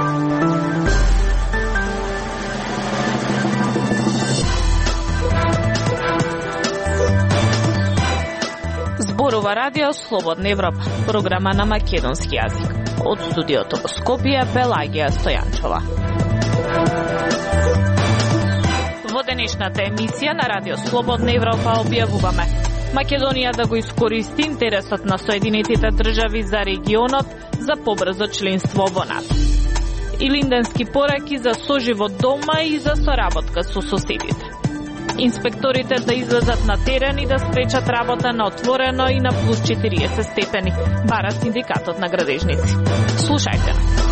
Зборува Радио Слободна Европа, програма на македонски јазик. Од студиото во Скопје, Пелагија Стојанчова. Во денешната емисија на Радио Слободна Европа објавуваме: Македонија да го искористи интересот на Соединетите држави за регионот за побрзо членство во НАТО. Илинденски пораки за соживот дома и за соработка со соседите. Инспекторите да излезат на терен и да спречат работа на отворено и на плюс 40 степени, бара синдикатот на градежници. Слушајте.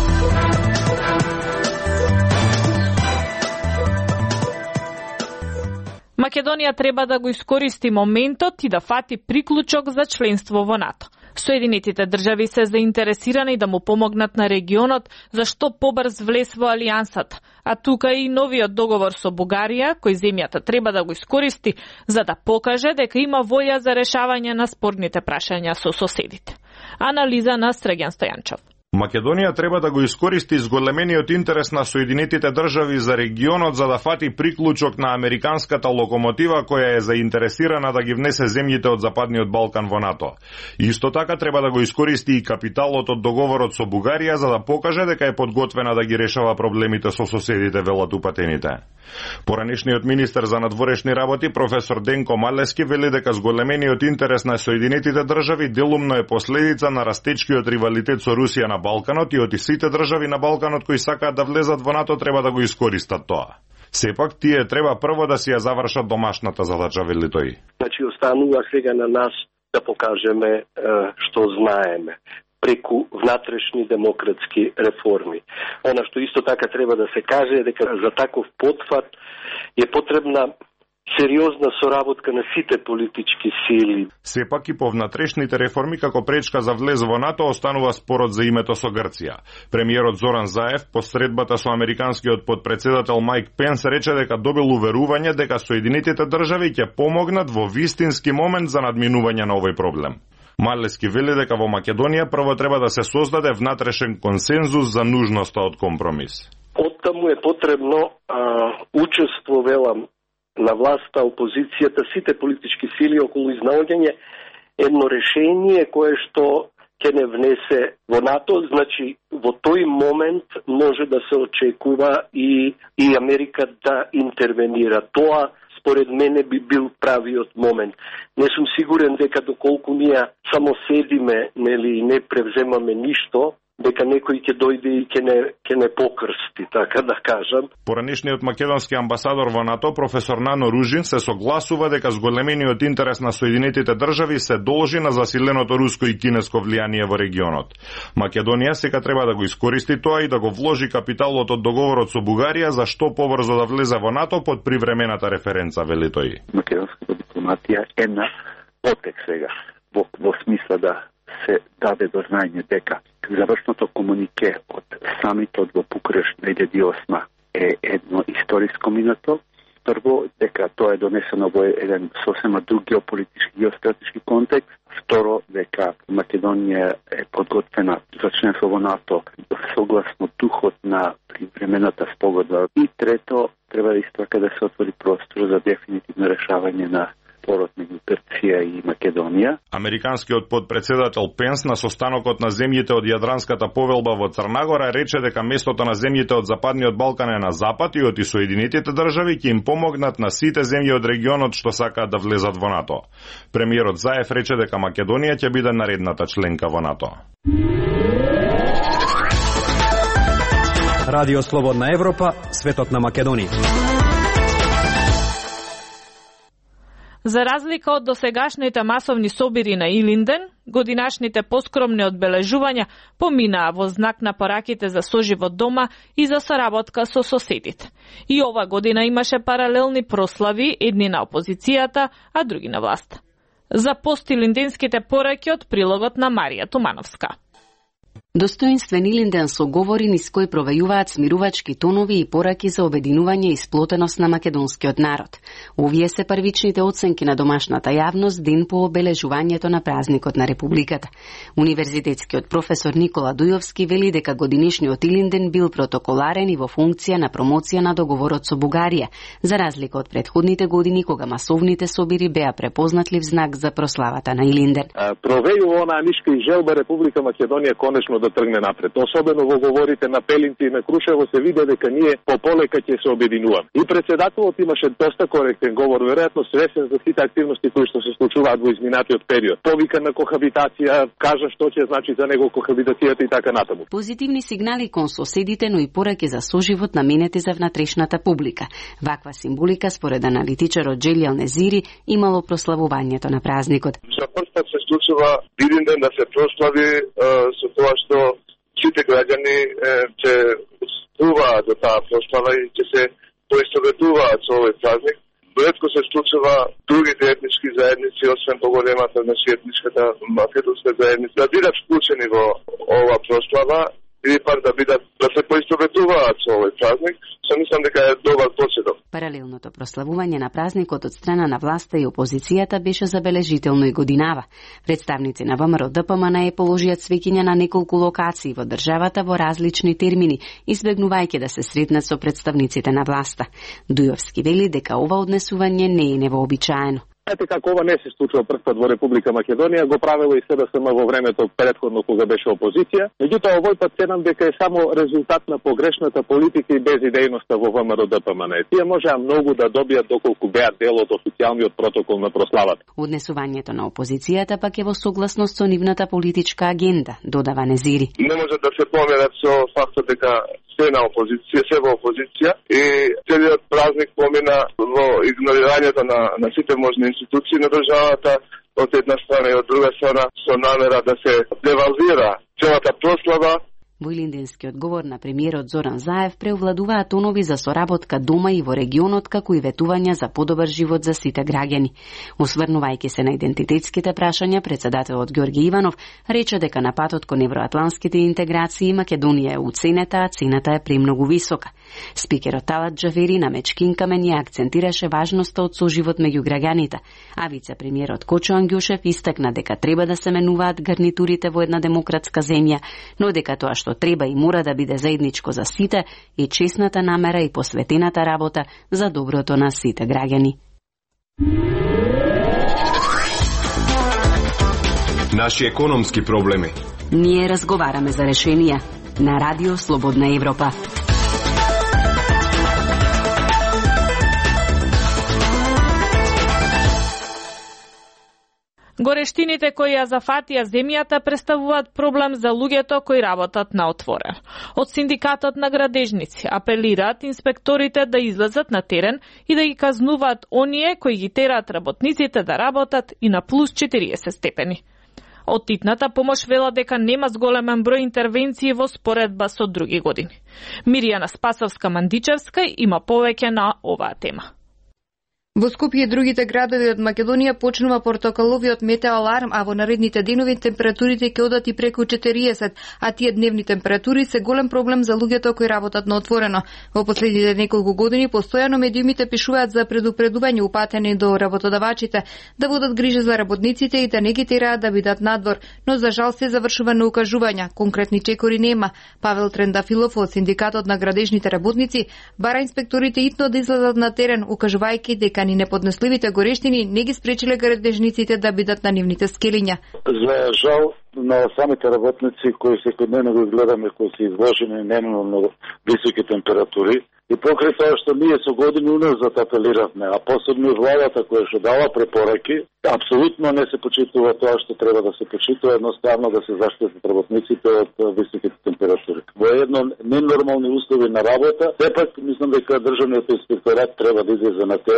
Македонија треба да го искористи моментот и да фати приклучок за членство во НАТО. Соединетите држави се заинтересирани да му помогнат на регионот за што побрз влез во алијансата, а тука и новиот договор со Бугарија, кој земјата треба да го искористи за да покаже дека има волја за решавање на спорните прашања со соседите. Анализа на Срегјан Стојанчов. Македонија треба да го искористи зголемениот интерес на Соединетите држави за регионот за да фати приклучок на американската локомотива која е заинтересирана да ги внесе земјите од Западниот Балкан во НАТО. Исто така треба да го искористи и капиталот од договорот со Бугарија за да покаже дека е подготвена да ги решава проблемите со соседите, велат упатените. Поранешниот министер за надворешни работи професор Денко Малески вели дека зголемениот интерес на Соединетите држави делумно е последица на растечкиот ривалитет со Русија на Балканот и сите држави на Балканот кои сакаат да влезат во НАТО треба да го искористат тоа. Сепак тие треба прво да си ја завршат домашната задача, вели тој. Значи останува сега на нас да покажеме што знаеме преку внатрешни демократски реформи. Она што исто така треба да се каже е дека за таков потфат е потребна сериозна соработка на сите политички сили. Сепак и по внатрешните реформи како пречка за влез во НАТО останува спорот за името со Грција. Премиерот Зоран Заев по средбата со американскиот подпредседател Майк Пенс рече дека добил уверување дека Соединетите држави ќе помогнат во вистински момент за надминување на овој проблем. Малески вели дека во Македонија прво треба да се создаде внатрешен консензус за нужноста од компромис. Оттаму е потребно учество, велам, на власта, опозицијата, сите политички сили околу изнаоѓање едно решение кое што ќе не внесе во НАТО. Значи, во тој момент може да се очекува и Америка да интервенира. Тоа според мене би бил правиот момент. Не сум сигурен дека доколку ние само седиме, нели, и не превземаме ништо, дека некој ќе дојде и ќе не покрсти, така да кажам. Поранешниот македонски амбасадор во НАТО, професор Нано Ружин, се согласува дека зголемениот интерес на Соединетите држави се должи на засиленото руско и кинеско влијание во регионот. Македонија сега треба да го искористи тоа и да го вложи капиталот од договорот со Бугарија за што побрзо да влезе во НАТО под привремената референца, вели тој. Македонската дипломатија е на потек сега, во смисла да се даде до знаење дека завршното комунике од самитот во Букурешт 2008 е едно историско минато. Прво, дека тоа е донесено во еден сосема друг геополитички, геостратешки контекст. Второ, дека Македонија е подготвена за членство во НАТО согласно духот на привремената спогодба. И трето, треба исто така да се отвори простор за дефинитивно решавање на спорот меѓу Грција и Македонија. Американскиот подпредседател Пенс на состанокот на земјите од Јадранската повелба во Црнагора рече дека местото на земјите од Западниот Балкан е на запад и Соединетите држави ќе им помогнат на сите земји од регионот што сакаат да влезат во НАТО. Премиерот Заев рече дека Македонија ќе биде наредната членка во НАТО. Радио Слободна Европа, светот на Македонија. За разлика од досегашните масовни собири на Илинден, годинашните поскромни одбележувања поминаа во знак на пораките за соживот дома и за соработка со соседите. И ова година имаше паралелни прослави, едни на опозицијата, а други на власта. За постилинденските пораки од прилогот на Марија Тумановска. Достоинствен Илинден со говори низ кој провејуваат смирувачки тонови и пораки за обединување и сплотеност на македонскиот народ. Овие се првичните оценки на домашната јавност ден по обележувањето на празникот на Републиката. Универзитетскиот професор Никола Дујовски вели дека годинишниот Илинден бил протоколарен и во функција на промоција на договорот со Бугарија, за разлика од претходните години кога масовните собири беа препознатлив знак за прославата на Илинден. Провејува онаа нишка и желба Република Македонија конечно да тргне напред. Особено во говорите на Пелинци и на Крушево се виде дека ние пополека ќе се обединуваме. И председателот имаше доста коректен говор, веројатно свесен за сите активности кои што се случуваат во изминатиот период. Повика на кохабитација, кажа што ќе значи за него кохабитацијата и така натаму. Позитивни сигнали кон соседите, но и пораки за соживот наменети за внатрешната публика. Ваква символика според аналитичарот Джелјал Незири имало прославувањето на празникот. За прв пат се случува Илинден да се прослави со тоа што сите граѓани ќе стуваат до таа прослава и ќе се поистоветуваат со овој празник. Ретко се случува другите етнички заедници, освен поголемата, значи етничката македонска заедница, да бидат вклучени во ова прослава или пак да се поистоветуваат со овој празник, што мислам дека е добар почеток. Паралелното прославување на празникот од страна на власта и опозицијата беше забележително и годинава. Представници на ВМРО ДПМН положиат свеќиња на неколку локации во државата во различни термини, избегнувајќи да се сретнат со представниците на власта. Дујовски вели дека ова однесување не е невообичаено. Знаете како ова не се случува прв пат во Република Македонија, го правило и СДСМ во времето претходно кога беше опозиција. Меѓутоа овој пат седам дека е само резултат на погрешната политика и безидејноста во ВМРО ДПМН. Тие можеа многу да добијат доколку беа дел од официјалниот протокол на прославата. Однесувањето на опозицијата пак е во согласност со нивната политичка агенда, додава Незири. Не може да се померат со фактот дека се на опозиција, се во опозиција и целиот празник помина во игнорирањето на сите можни институции на државата од една страна и од друга страна со намера да се девалвира целата прослава. Во илинденскиот говор на премиерот Зоран Заев преовладуваат тонови за соработка дома и во регионот, како и ветувања за подобар живот за сите граѓани. Осврнувајќи се на идентитетските прашања, председателот Ѓорги Иванов рече дека на патот кон евроатланските интеграции Македонија е уценета, а цената е премногу висока. Спикерот Талат Џафери на мечкин камен ја акцентираше важноста од соживот меѓу граѓаните, а вице-премиерот Кочо Ангјушев истакна дека треба да се менуваат гарнитурите во една демократска земја, но дека тоа што треба и мора да биде заедничко за сите и честната намера и посветената работа за доброто на сите граѓани. Наши економски проблеми. Ние разговараме за решенија на Радио Слободна Европа. Горештините кои ја зафатија земјата представуваат проблем за луѓето кои работат на отворено. Од синдикатот на градежници апелираат инспекторите да излезат на терен и да ги казнуваат оние кои ги тераат работниците да работат и на плюс 40 степени. Од титната помош вела дека нема зголемен број интервенции во споредба со други години. Миријана Спасовска-Мандичевска има повеќе на оваа тема. Во Скопје и другите градови од Македонија почнува портокаловиот метеоаларм, а во наредните денови температурите ќе одат и преку 40, а тие дневни температури се голем проблем за луѓето кои работат на отворено. Во последните неколку години постојано медиумите пишуваат за предупредување упатени до работодавачите да водат грижа за работниците и да не ги тераат да бидат надвор, но за жал се завршува на укажувања. Конкретни чекори нема. Павел Трендафилов од синдикатот на градежните работници бара инспекторите итно да излезат на терен, укажувајќи дека ни неподнесливите горештини не ги спречиле градежниците да бидат на нивните скелиња. За жал на самите работници кои секојдневно го гледаме, кои се изложени немало високи температури, и покрај тоа што ние со години уназад апелиравме, а посебно и владата која што дала препораки, апсолутно не се почитува тоа што треба да се почитува, едноставно да се заштитат работниците од високите температури. Во едно ненормални услови на работа, сепак мислам дека државниот инспекторат треба да излезе на терен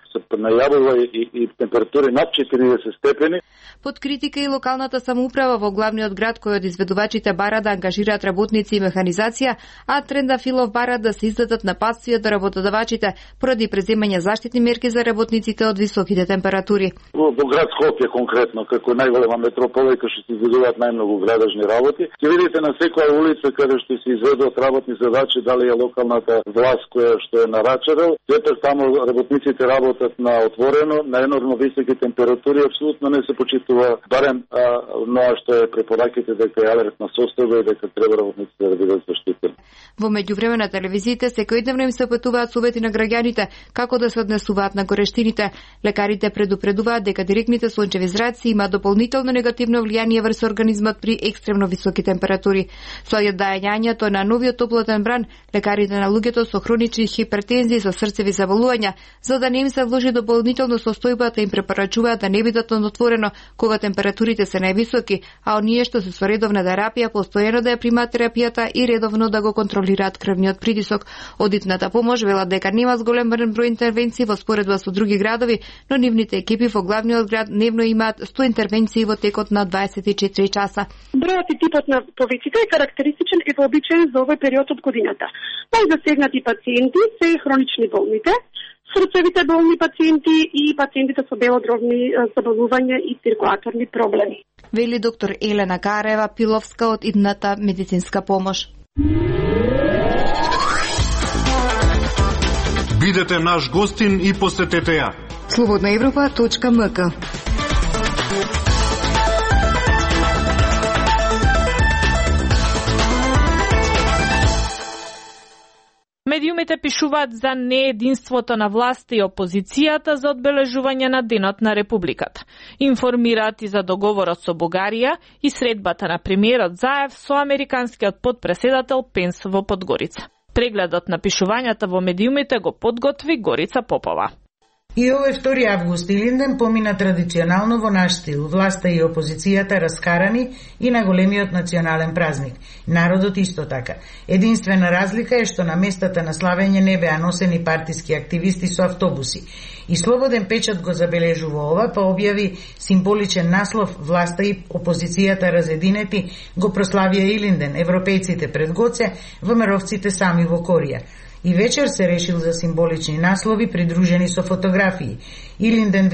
се најавува и температури над 40 степени. Под критика и локалната самоуправа во главниот град, кој од изведувачите бара да ангажираат работници и механизација, а Трендафилов бара да се издадат нападствија до работодавачите поради преземање заштитни мерки за работниците од високите температури. Во град Скопје конкретно, како најголема метропола и кај што се изведуваат најмногу градажни работи, ќе видите на секоја улица каде што се изведуваат работни задачи, дали е локалната власт која што е нарачарал, сепак таму работниците работат на отворено, на енормно високи температури, апсолутно не се почитува барем оноа што е препораките дека е алертна состојба и дека треба работниците да бидат заштитени. Во меѓувреме на телевизиите секојдневно им се опетуваат совети на граѓаните како да се однесуваат на горештините. Лекарите предупредуваат дека директните сончеви зраци има дополнително негативно влијание врз организмот при екстремно високи температури. Со доаѓањето на новиот топлотен бран, лекарите на луѓето со хронични хипертензии, со срцеви заболувања, за да не им се вложи дополнително состојбата, им препорачуваат да не бидат на отворено кога температурите се највисоки, а оние што се со редовна терапија постојано да ја примаат терапијата и редовно да го контролираат крвниот притисок. Одитната помош велат дека нема зголем број интервенции во споредба со други градови, но нивните екипи во главниот град дневно имаат 100 интервенции во текот на 24 часа. Бројот и типот на повиците е карактеристичен и вообичаен за овој период од годината. Најзасегнати пациенти се хронични болните, срцевите болни пациенти и пациентите со белодробни заболувања и циркулаторни проблеми. Вели доктор Елена Карева Пиловска од идната медицинска помош. Бидете наш гостин и посетете ја. Slobodnaevropa.mk. Медиумите пишуваат за неединството на власта и опозицијата за одбележување на Денот на Републиката. Информираат и за договорот со Бугарија и средбата на премиерот Заев со американскиот потпреседател Пенс во Подгорица. Прегледот на пишувањата во медиумите го подготви Горица Попова. И овој 2 август Илинден помина традиционално во наш стил, власта и опозицијата раскарани и на големиот национален празник. Народот исто така. Единствена разлика е што на местата на славење не беа носени партиски активисти со автобуси. И Слободен печат го забележува ова, па објави символичен наслов власта и опозицијата разединети, го прославија Илинден, европејците пред Гоце, ВМРО-вците сами во Корија. И вечер се решил за символични наслови придружени со фотографии. Илинден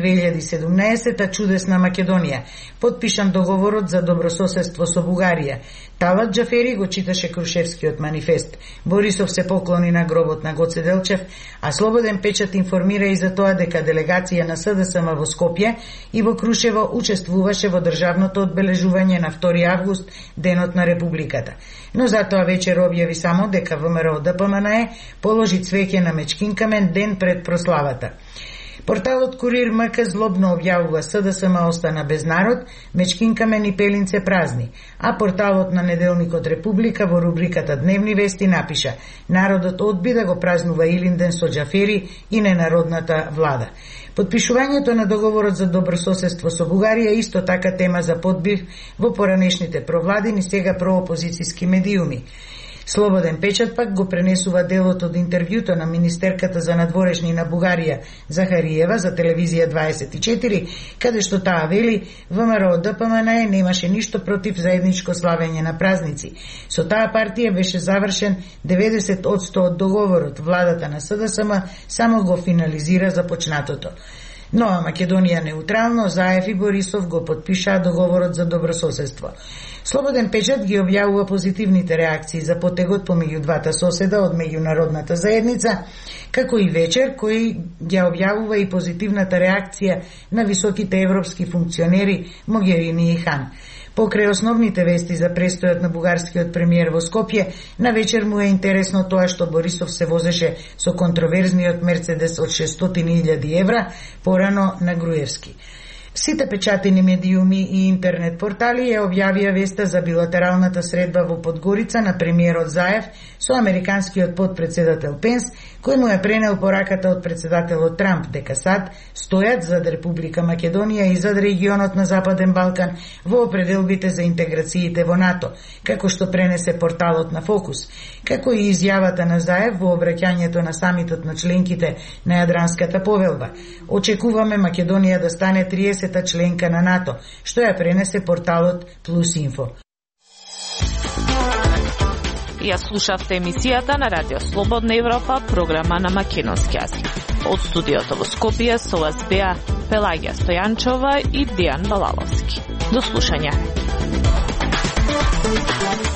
2017, чудесна Македонија. Подпишан договорот за добрососедство со Бугарија. Талат Џафери го читаше Крушевскиот манифест. Борисов се поклони на гробот на Гоце Делчев, а Слободен печат информира и за тоа дека делегација на СДСМ во Скопје и во Крушево учествуваше во државното одбележување на 2 август, Денот на Републиката. Но затоа вечер објави само дека ВМРО ДПМНЕ положи цвеќе на Мечкин камен ден пред прославата. Порталот Курир МК злобно објавува СДСМ остана без народ, Мечкин камен и Пелинце празни, а порталот на неделникот Република во рубриката Дневни вести напиша: народот одби да го празнува Илинден со Џафери и ненародната влада. Подпишувањето на договорот за добрососедство со Бугарија исто така тема за подбив во поранешните провладини, сега проопозицијски медиуми. Слободен печат пак го пренесува делот од интервјуто на министерката за надворешни на Бугарија Захариева за телевизија 24, каде што таа вели ВМРО ДПМНЕ немаше ништо против заедничко славење на празници. Со таа партија беше завршен 90% од договорот, владата на СДСМ само го финализира започнатото. Нова Македонија неутрално, Заев и Борисов го подпишаа договорот за добрососедство. Слободен печат ги објавува позитивните реакции за потегот помеѓу двата соседа од меѓународната заедница, како и вечер кој ја објавува и позитивната реакција на високите европски функционери Могерини и Хан. Покрај основните вести за престојот на бугарскиот премиер во Скопје, на вечер му е интересно тоа што Борисов се возеше со контроверзниот Мерцедес од 600.000 евра, порано на Груевски. Сите печатени медиуми и интернет портали ја објавија веста за билатералната средба во Подгорица на премиерот Заев со американскиот подпредседател Пенс, кој му ја пренел пораката од председателот Трамп дека САД стојат зад Република Македонија и зад регионот на Западен Балкан во определбите за интеграциите во НАТО, како што пренесе порталот на Фокус, како и изјавата на Заев во обраќањето на самитот на членките на Јадранската повелба. Очекуваме Македонија да стане 30-та членка на НАТО, што ја пренесе порталот Плюс Инфо. Ја слушавте емисијата на Радио Слободна Европа, програма на македонски јазик. Од студиото во Скопје со вас беа Пелагија Стојанчова и Дијан Балаловски. До слушање.